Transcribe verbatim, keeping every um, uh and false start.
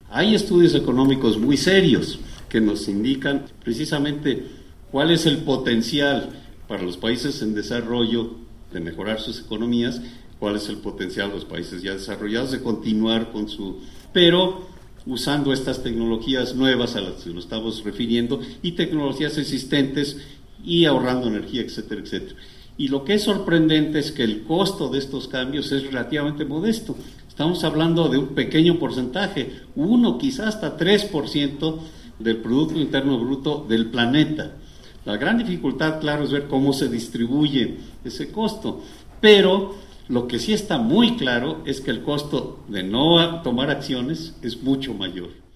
Hay estudios económicos muy serios que nos indican precisamente cuál es el potencial para los países en desarrollo de mejorar sus economías, cuál es el potencial de los países ya desarrollados de continuar con su... pero usando estas tecnologías nuevas a las que nos estamos refiriendo y tecnologías existentes y ahorrando energía, etcétera, etcétera. Y lo que es sorprendente es que el costo de estos cambios es relativamente modesto. Estamos hablando de un pequeño porcentaje, uno, quizás hasta tres por ciento del Producto Interno Bruto del planeta. La gran dificultad, claro, es ver cómo se distribuye ese costo, pero lo que sí está muy claro es que el costo de no tomar acciones es mucho mayor.